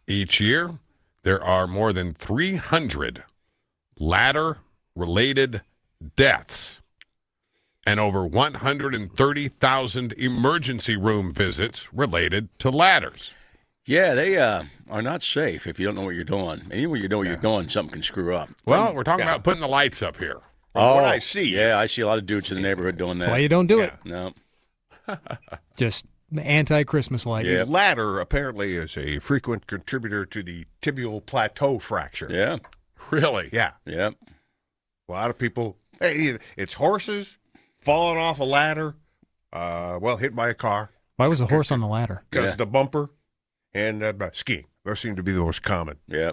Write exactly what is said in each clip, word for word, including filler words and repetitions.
Each year, there are more than three hundred ladder-related deaths and over one hundred thirty thousand emergency room visits related to ladders. Yeah, they uh, are not safe if you don't know what you're doing. And even when you know what yeah. you're doing, something can screw up. Well, we're talking yeah. about putting the lights up here. From oh, what I see. Yeah, I see a lot of dudes in the neighborhood doing that. That's why you don't do yeah. it. No. Just the anti-Christmas light. The ladder apparently is a frequent contributor to the tibial plateau fracture. Yeah. Really? Yeah. Yeah. A lot of people, hey, it's horses falling off a ladder, uh, well, hit by a car. Why was the horse on the ladder? Because Yeah. the bumper and uh, skiing. Those seem to be the most common. Yeah.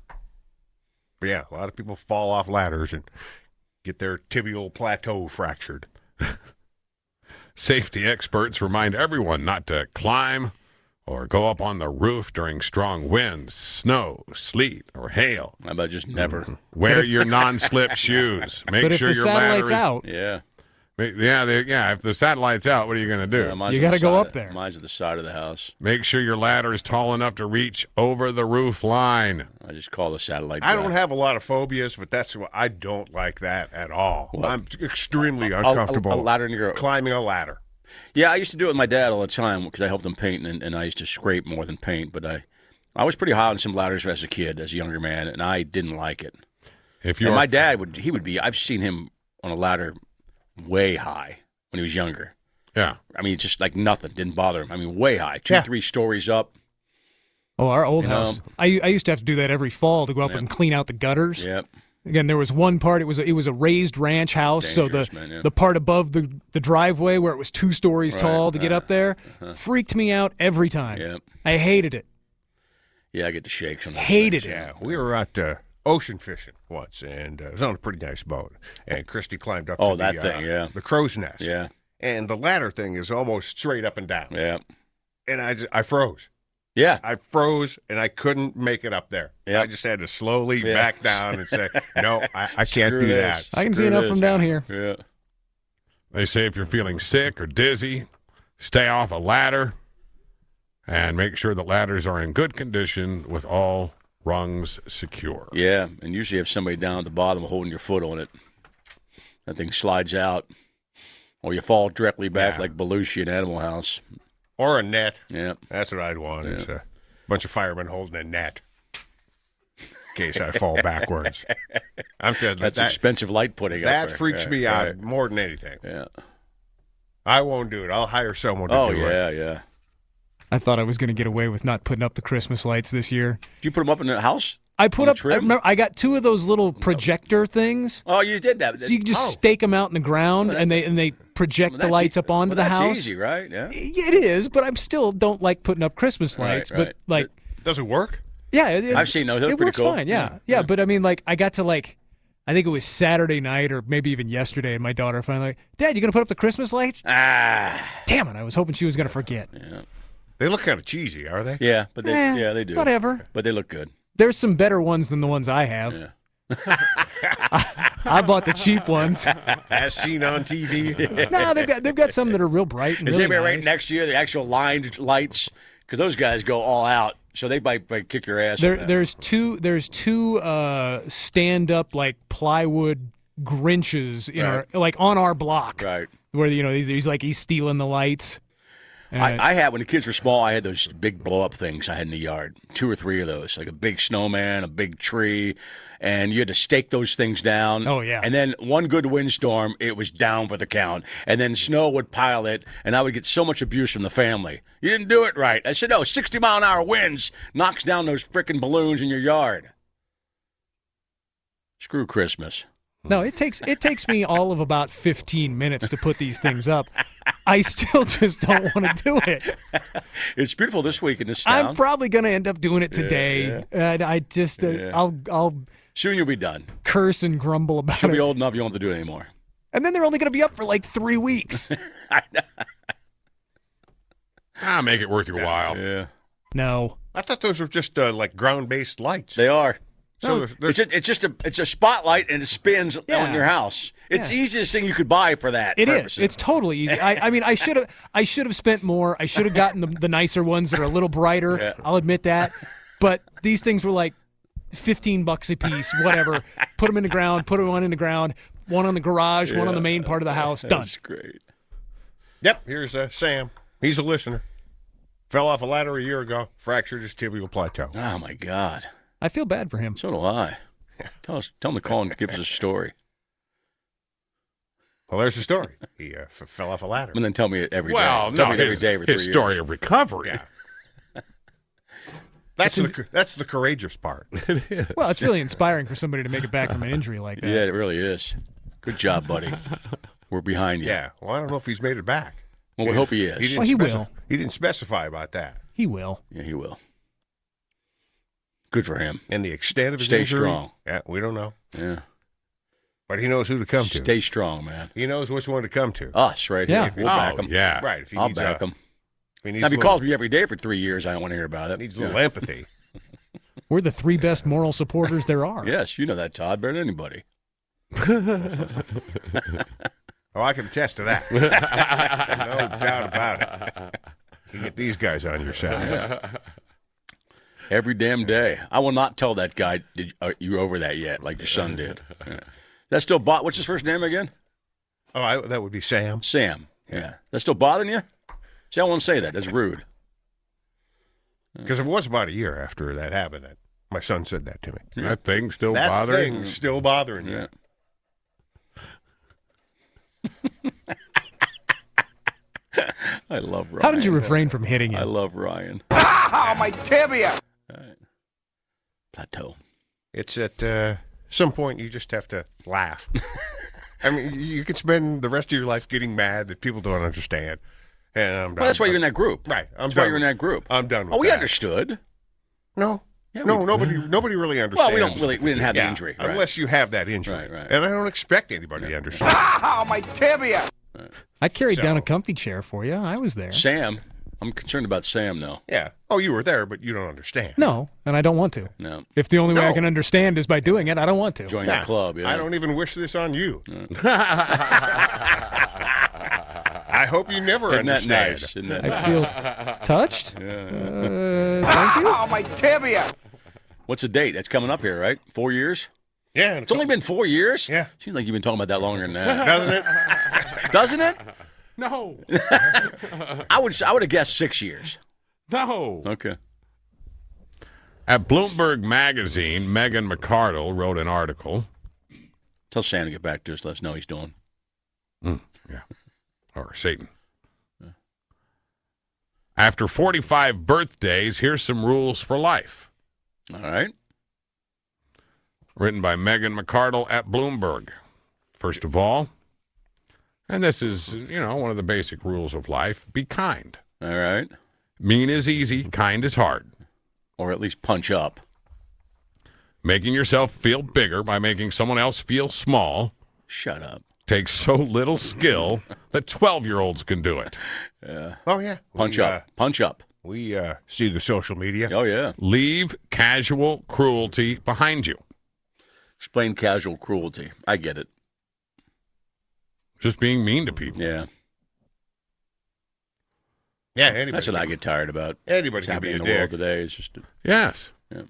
But yeah, a lot of people fall off ladders and get their tibial plateau fractured. Safety experts remind everyone not to climb or go up on the roof during strong winds, snow, sleet, or hail. How about just never? Wear your non-slip shoes. Make But if sure the your ladder satellite's is out, Yeah. Yeah, they, yeah. If the satellite's out, what are you going to do? Yeah, mine's You on the gotta go side up of- there. Mine's at the side of the house. Make sure your ladder is tall enough to reach over the roof line. I just call the satellite. I guy. don't have a lot of phobias, but that's what I don't like that at all. What? I'm extremely A- a- uncomfortable A, ladder in your climbing a ladder. Yeah, I used to do it with my dad all the time because I helped him paint, and, and I used to scrape more than paint. But I, I was pretty high on some ladders as a kid, as a younger man, and I didn't like it. If And you're my dad would, he would be. I've seen him on a ladder way high when he was younger. yeah, I mean, just like nothing didn't bother him. I mean, way high, two, Yeah. three stories up. oh, our old You know? house. I I used to have to do that every fall to go up Yeah. and clean out the gutters. Yep. Again, there was one part. It was a, it was a raised ranch house, Dangerous, so the man, yeah. the part above the the driveway where it was two stories Right, tall to get right, up there uh-huh. freaked me out every time. Yep. I hated it. Yeah, I get the shakes on those Hated things. it. Yeah, we were at uh, ocean fishing once, and uh, it was on a pretty nice boat. And Christy climbed up Oh, to that the, thing, uh, yeah. the crow's nest. Yeah, And the ladder thing is almost straight up and down. yeah, And I, just, I froze. yeah. I froze, and I couldn't make it up there. Yeah. I just had to slowly Yeah. back down and say, no, I, I can't Screw do this. that. I can see Screw enough this. from down here. Yeah. they say if you're feeling sick or dizzy, stay off a ladder and make sure the ladders are in good condition with all rungs secure. Yeah, and usually you have somebody down at the bottom holding your foot on it. That thing slides out, or you fall directly back Yeah. like Belushi in Animal House. Or a net. Yeah, That's what I'd want, is Yeah. a bunch of firemen holding a net in case I fall backwards. I'm telling you, that's that, expensive light putting up that there. freaks Yeah, me out right. more than anything. Yeah. I won't do it. I'll hire someone to Oh do it. yeah, yeah. I thought I was going to get away with not putting up the Christmas lights this year. Did you put them up in the house? I put On the up. I, trim? remember, I got two of those little projector things, Oh, you did that. so you can just oh. stake them out in the ground, Well, that- and they and they project Well, the that's lights e- up onto well, the that's house. easy, right? Yeah. Yeah, it is, but I still don't like putting up Christmas Right, lights. right. But like, Does it work? yeah, it, it- I've seen those. Those are it pretty works cool. fine. Yeah. Yeah, yeah, yeah. But I mean, like, I got to like, I think it was Saturday night or maybe even yesterday, and my daughter finally like, Dad, you gonna put up the Christmas lights? Ah. Damn it! I was hoping she was gonna forget. Yeah. They look kind of cheesy, are they? Yeah, but they Eh, yeah they do. Whatever. But they look good. There's some better ones than the ones I have. Yeah. I, I bought the cheap ones. As seen on T V. No, they've got they've got some that are real bright and Is really anybody nice. right next to you, the actual lined lights? Because those guys go all out, so they might, might kick your ass. There, on that. there's two. There's two uh, stand-up like plywood Grinches in Right. our like on our block. Right. Where you know he's, he's like he's stealing the lights. And I, I had when the kids were small. I had those big blow up things I had in the yard, two or three of those, like a big snowman, a big tree, and you had to stake those things down. Oh, yeah. And then one good windstorm, it was down for the count, and then snow would pile it, and I would get so much abuse from the family. You didn't do it right. I said, no, sixty mile an hour winds knocks down those frickin' balloons in your yard. Screw Christmas. no, it takes it takes me all of about fifteen minutes to put these things up. I still just don't want to do it. It's beautiful this week in this town. I'm probably going to end up doing it today. And I just uh, Yeah. I'll I'll Soon you'll be done. curse and grumble about You'll it. be old enough you won't have to do it anymore. And then they're only going to be up for like three weeks. Ah, make it worth your while. Yeah. No. I thought those were just uh, like ground-based lights. They are. So No, there's, It's, a, it's just a it's a spotlight and it spins Yeah. on your house. It's the Yeah. easiest thing you could buy for that. It is. purpose. It's totally easy. I, I mean, I should have. I should have spent more. I should have gotten the, the nicer ones that are a little brighter. Yeah. I'll admit that. But these things were like fifteen bucks a piece, whatever. Put them in the ground, put one in the ground, one on the garage, one on the main part of the house. Done. That's great. Yep, here's uh, Sam. He's a listener. Fell off a ladder a year ago, fractured his tibial plateau. Oh, my God. I feel bad for him. So do I. Tell us, tell him to call and give us a story. Well, there's the story. He uh, f- fell off a ladder. And then tell me it every day. Well, Tell no, me it every his, day for three his story years. of recovery. Yeah. That's the cou- that's the courageous part. It is. Well, it's really inspiring for somebody to make it back from an injury like that. Yeah, it really is. Good job, buddy. We're behind you. Yeah. Well, I don't know if he's made it back. Well, we hope he is. He didn't Well, he specif- will. He didn't specify about that. He will. Yeah, he will. Good for him. And the extent of his Stay injury, strong. yeah, we don't know. Yeah. But he knows who to come to. Stay strong, man. He knows which one to come to. Us, right Yeah. here. We'll oh, back him. yeah. Right. If he I'll needs, back uh, him. If he needs Now, if he a little, calls me every day for three years, I don't want to hear about it. needs a Yeah. little empathy. We're the three best moral supporters there are. Yes, you know that, Todd, better than anybody. Oh, I can attest to that. No doubt about it. You get these guys on your side. Every damn day. I will not tell that guy did, are you over that yet, like your son did. Yeah. That's still bo- What's his first name again? Oh, I, that would be Sam. Sam. Yeah. That's still bothering you? See, I won't say that. That's rude. Because it was about a year after that happened that my son said that to me. That thing still That bothering. thing's still bothering you. Yeah. I love Ryan. How did you refrain from hitting I him? love Ryan. Ow, my tibia! Plateau. It's at uh, some point you just have to laugh. I mean, you- you could spend the rest of your life getting mad that people don't understand. And I'm done. Well, that's why you're in that group. Right. I'm That's why done you're in with- that group. I'm done with Oh, we that. understood. No. Yeah, no, we- nobody nobody really understands. Well, we don't really. We didn't have the Yeah, injury. Right. Unless you have that injury. Right, right. And I don't expect anybody to understand. Ow, my tibia! I carried So- down a comfy chair for you. I was there. Sam. I'm concerned about Sam, though. Yeah. Oh, you were there, but you don't understand. No, and I don't want to. No. If the only way I No. can understand is by doing it, I don't want to. Join Nah, that club. Yeah. I don't even wish this on you. I hope you never Isn't that understand. nice? Isn't that I nice? feel touched. Uh, thank you. Ow, my tibia! What's the date? That's coming up here, right? Four years? Yeah. It's only been four years? Yeah. Seems like you've been talking about that longer than that. Doesn't it? Doesn't it? No. I would I would have guessed six years. No. Okay. At Bloomberg Magazine, Megan McArdle wrote an article. Tell Sam to get back to us. Let us know he's doing. Yeah. Or Satan. After forty-five birthdays, here's some rules for life. All right. Written by Megan McArdle at Bloomberg. First of all, and this is, you know, one of the basic rules of life, be kind. All right. Mean is easy, kind is hard. Or at least punch up. Making yourself feel bigger by making someone else feel small Shut up. takes so little skill that twelve-year-olds can do it. Oh, yeah. Punch we, up. Uh, Punch up. we uh, see the social media. Oh, yeah. Leave casual cruelty behind you. Explain casual cruelty. I get it. Just being mean to people. Yeah. Yeah, anybody. That's what can, I get tired about. Anybody What's can be happening a in the world dick. today is just. Yes. Yeah.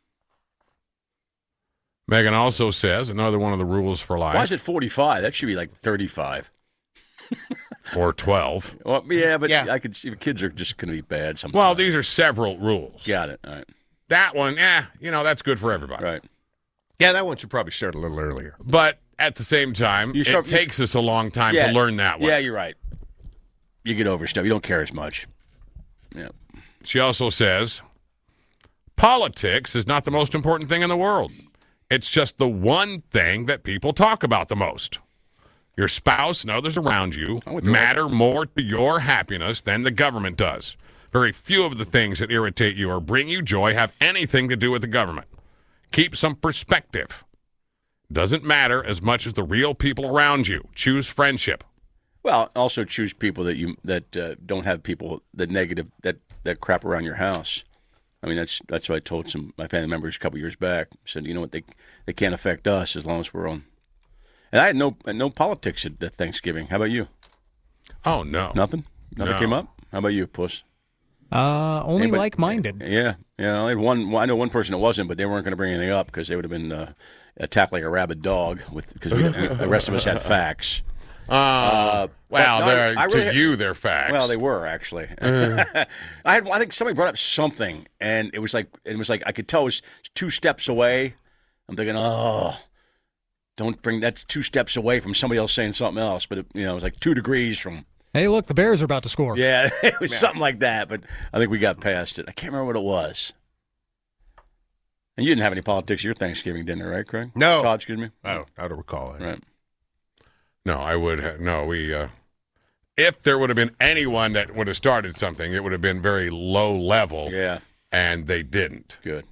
Megan also says another one of the rules for life, Why is it forty-five? That should be like thirty-five. or twelve. Well, yeah, but Yeah. I could see kids are just going to be bad sometimes. Well, these are several rules. Got it. All right. That one, eh, you know, that's good for everybody. Right. Yeah, that one should probably start a little earlier. But at the same time, You start- it takes us a long time Yeah. to learn that one. Yeah, you're right. You get over stuff. You don't care as much. Yeah. She also says, politics is not the most important thing in the world. It's just the one thing that people talk about the most. Your spouse and others around you I'm with you. matter more to your happiness than the government does. Very few of the things that irritate you or bring you joy have anything to do with the government. Keep some perspective. Doesn't matter as much as the real people around you. Choose friendship. Well, also choose people that you that uh, don't have people that negative that, that crap around your house. I mean, that's that's what I told some my family members a couple years back. I said, you know what, they they can't affect us as long as we're on. And I had no no politics at, at Thanksgiving. How about you? Oh, no. Nothing. Nothing No. came up. How about you, Puss? Uh, only Anybody- like-minded. Yeah, yeah. I had one. Well, I know one person that wasn't, but they weren't going to bring anything up because they would have been uh, attacked like a rabid dog. With because the rest of us had facts. Uh, Uh, well, but no, they're, I really- to you, they're facts. Well, they were actually. I had. I think somebody brought up something, and it was like it was like I could tell it was two steps away. I'm thinking, oh, don't bring that's two steps away from somebody else saying something else. But it, you know, it was like two degrees from. Hey, look, the Bears are about to score. Yeah, it was something like that. But I think we got past it. I can't remember what it was. And you didn't have any politics at your Thanksgiving dinner, right, Craig? No. Todd, excuse me. I don't, I don't recall it. Right. No, I would have. No, we. Uh, if there would have been anyone that would have started something, it would have been very low level, Yeah. and they didn't. Good.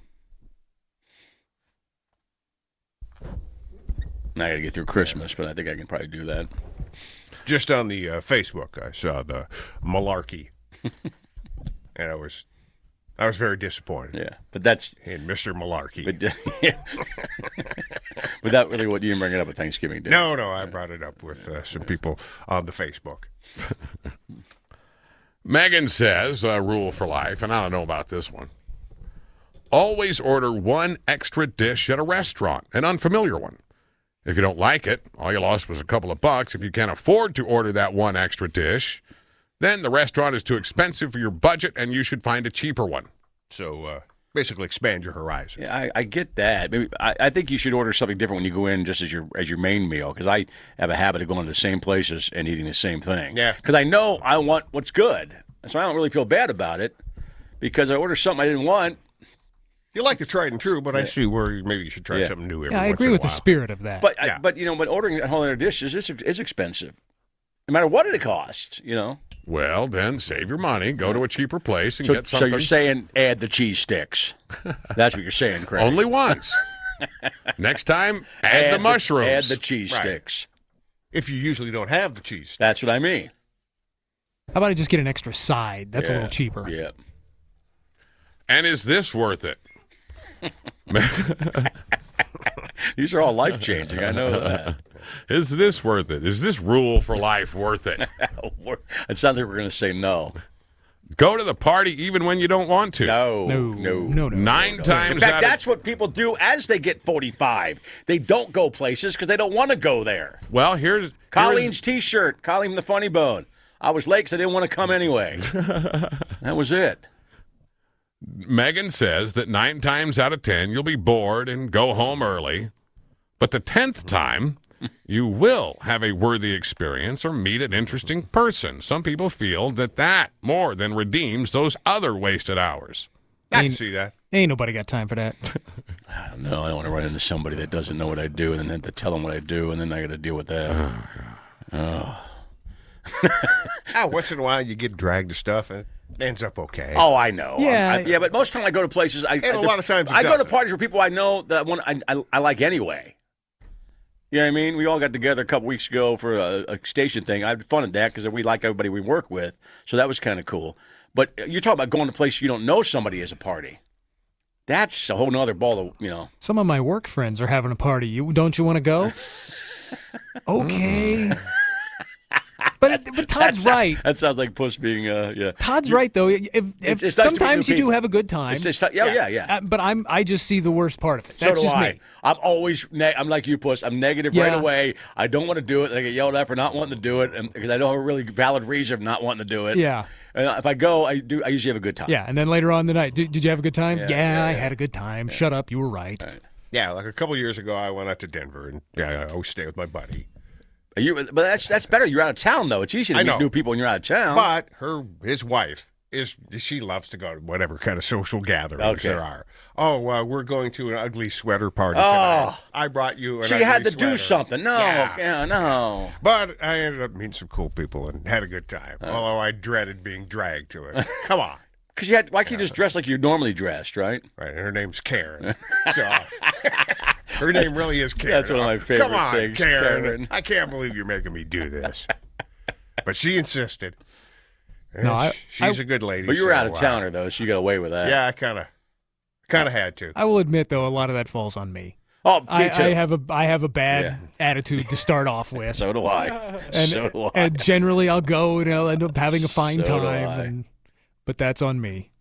Now I got to get through Christmas, but I think I can probably do that. Just on the uh, Facebook, I saw the malarkey, and I was, I was very disappointed Yeah, but that's in Mister Malarkey. but, but that really what you didn't bring it up at Thanksgiving dinner. no, no, I brought it up with uh, some people on the Facebook. Megan says, uh, rule for life, and I don't know about this one. Always order one extra dish at a restaurant, an unfamiliar one. If you don't like it, all you lost was a couple of bucks. If you can't afford to order that one extra dish, then the restaurant is too expensive for your budget, and you should find a cheaper one. So uh, basically, expand your horizons. Yeah, I, I get that. Maybe I, I think you should order something different when you go in, just as your as your main meal. Because I have a habit of going to the same places and eating the same thing. Yeah. Because I know I want what's good, so I don't really feel bad about it. Because I ordered something I didn't want. You like the tried and true, but I see where maybe you should try Yeah. something new every Yeah, I once agree in a with the while. spirit of that. But Yeah. I, but you know, but ordering a whole other dishes is is expensive, no matter what it costs. You know. Well, then save your money, go to a cheaper place, and So, get so something. you're saying add the cheese sticks? That's what you're saying, Craig. Only once. Next time, add, the mushrooms. Add the cheese Right. sticks. If you usually don't have the cheese. That's what I mean. How about I just get an extra side? That's a Yeah. little cheaper. Yeah. And is this worth it? These are all life changing. I know that. Is this worth it? Is this rule for life worth it? It sounds like we're going to say no. Go to the party even when you don't want to. No. No, No. no, no. Nine In times fact, out that's of what people do as they get forty-five. They don't go places because they don't want to go there. well, here's Colleen's T-shirt, Colleen the Funny Bone. I was late because I didn't want to come anyway. That was it. Megan says that nine times out of ten you'll be bored and go home early, but the tenth time you will have a worthy experience or meet an interesting person. Some people feel that that more than redeems those other wasted hours. I can see that. Ain't nobody got time for that. I don't know. I don't want to run into somebody that doesn't know what I do and then have to tell them what I do, and then I got to deal with that. Ah, once in a while, you get dragged to stuff, and it ends up okay. Oh, I know. Yeah. I, yeah, but most time I go to places. I, And I, a lot of times it I go to doesn't. parties where people I know that I want. I, I, I like anyway. You know what I mean? We all got together a couple weeks ago for a, a station thing. I had fun at that because we like everybody we work with, so that was kind of cool. But you're talking about going to a place you don't know somebody as a party. That's a whole nother ball of, you know. Some of my work friends are having a party. You don't you want to go? Okay. But it, but Todd's right. That sounds like Puss being, uh, yeah. Todd's right though. If, if, It's- it's nice to meet sometimes new you do people. have a good time. It's just, yeah, yeah, yeah. Uh, but I'm I just see the worst part of it. So That's do just I. me. I'm always, ne- I'm like you, Puss. I'm negative right Yeah. away. I don't want to do it. I get yelled at for not wanting to do it, and because I don't have a really valid reason of not wanting to do it. Yeah. And if I go, I do. I usually have a good time. Yeah, and then later on in the night, did, did you have a good time? Yeah, Yeah, yeah, I yeah. had a good time. Shut up, you were right. Yeah, like a couple years ago, I went out to Denver, and yeah, I always stay with my buddy. Are you, but that's that's better. You're out of town though. It's easy to I meet know. new people when you're out of town. But her, his wife, is she loves to go to whatever kind of social gatherings Okay. there are. Oh, uh, we're going to an ugly sweater party Oh. tonight. I brought you an so ugly you had to sweater. do something. No, Yeah. yeah, no. But I ended up meeting some cool people and had a good time. Although I dreaded being dragged to it. Come on. Because you had. Why can't you just dress like you're normally dressed, right? Right, and her name's Karen. So her name really is Karen. that's one of my favorite Come on, things, Karen. Karen. I can't believe you're making me do this. But she insisted. And No, I- she's I- a good lady. But you were so, out of uh, towner though, so you got away with that. Yeah, I kind of, kind of had to. I will admit though, a lot of that falls on me. Oh, me I, too. I have a I have a bad Yeah. attitude to start off with, so do I. and so do I. and generally I'll go and I'll end up having a fine So do time. I. And but that's on me.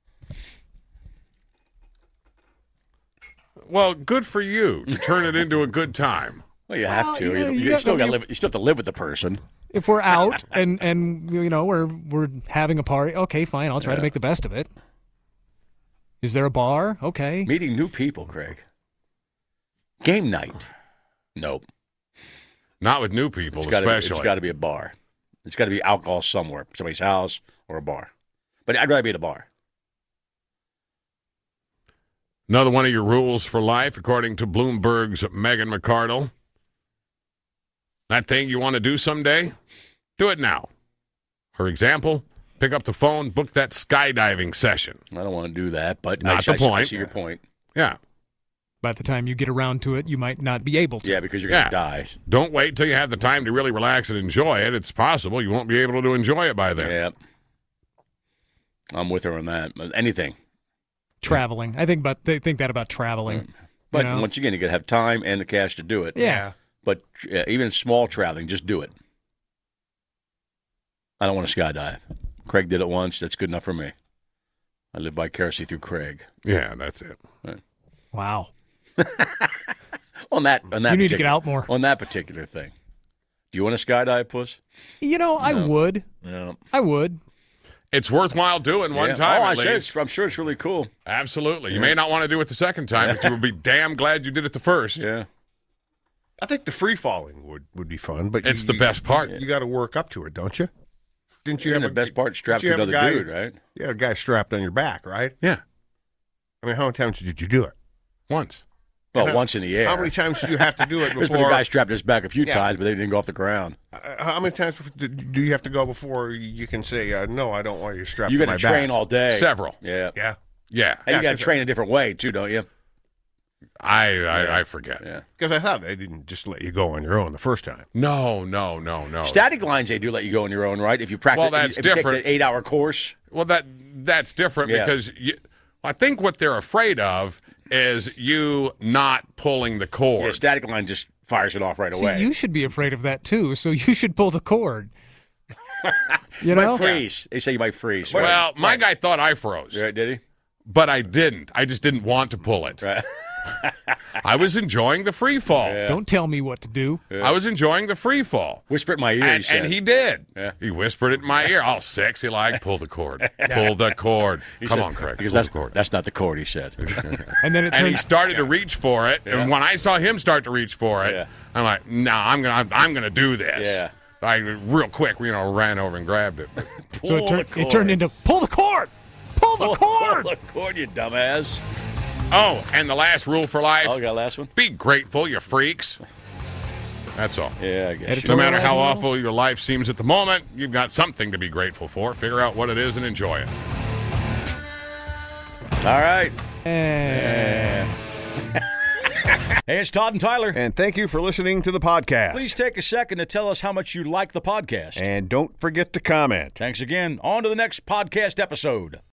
Well, good for you to turn it into a good time. Well, you Well, have to. yeah, you, you you got- still I got mean, to live. You still have to live with the person. If we're out and, and you know we're we're having a party, okay, fine. I'll try to make the best of it. Is there a bar? Okay. Meeting new people, Craig. Game night. Nope. Not with new people, It's gotta, especially. It's got to be a bar. It's got to be alcohol somewhere, somebody's house or a bar. But I'd rather be at a bar. Another one of your rules for life, according to Bloomberg's Megan McArdle. That thing you want to do someday? Do it now. For example, pick up the phone, book that skydiving session. I don't want to do that, but Not I, the I, I point. see your point. Yeah. By the time you get around to it, you might not be able to. Yeah, because you're Yeah. going to die. Don't wait till you have the time to really relax and enjoy it. It's possible you won't be able to enjoy it by then. Yeah. I'm with her on that. Anything. Traveling. I think about they think that about traveling. But You know? once again, you got to have time and the cash to do it. Yeah. But uh, even small traveling, just do it. I don't want to skydive. Craig did it once. That's good enough for me. I live vicariously through Craig. Yeah, that's it. Wow. On that, on that You need to particular- get out more. On that particular thing. Do you want to skydive, Puss? You know, I would. No. I would. It's worthwhile doing one Yeah. time Oh, at I said least. it's, I'm sure it's really cool. Absolutely. You may not want to do it the second time, but you will be damn glad you did it the first. Yeah. I think the free falling would, would be fun, but It's you, the you- best part. You, got to work up to it, don't you? Didn't you And have the a, best part, strapped didn't to you have a another guy- dude, right? You had a guy strapped on your back, right? Yeah, I mean, how many times did you do it? once. Well, how- once in the air. How many times did you have to do it There's been a before? guy strapped to his back a few Yeah. times, but they didn't go off the ground. Uh, how many times do do you have to go before you can say, uh, no, I don't want you strapped You to got my to train back? all day. Several. Yeah. Yeah. Yeah, And you Yeah, got to 'cause- train a different way, too, don't you? I I, I forget. Yeah. Because I thought they didn't just let you go on your own the first time. No, no, no, no. Static lines, they do let you go on your own, right? If you practice, Well, that's if you different. take the eight-hour course. Well, that that's different Yeah. because you, I think what they're afraid of is you not pulling the cord. Yeah, static line just fires it off right See, away. you should be afraid of that too, so you should pull the cord. You You know? might freeze. They say you might freeze. Well, my guy thought I froze, right, did he? but I didn't. I just didn't want to pull it. Right. I was enjoying the free fall. Don't tell me what to do. I was enjoying the free fall. Whisper it in my ear. And, he said. and he did. Yeah. He whispered it in my ear, all sexy like, pull the cord. Pull the cord. He Come said- on, Craig. Because Pull that's the cord. that's not the cord. He said. And then it And he turns started to reach for it. And when I saw him start to reach for it, Yeah. I'm like, no, I'm gonna, I'm, I'm gonna do this. Yeah. I real quick, you know, ran over and grabbed it. But so it, Pull tur- the it cord. turned into pull the cord. Pull the cord. Pull the cord, you dumbass. oh, and the last rule for life: Oh, got a last one. be grateful, you freaks. That's all. Yeah, I guess. Editor- No matter how Editorial. awful your life seems at the moment, you've got something to be grateful for. Figure out what it is and enjoy it. All right. Eh. Hey, it's Todd and Tyler. And thank you for listening to the podcast. Please take a second to tell us how much you like the podcast. And don't forget to comment. Thanks again. On to the next podcast episode.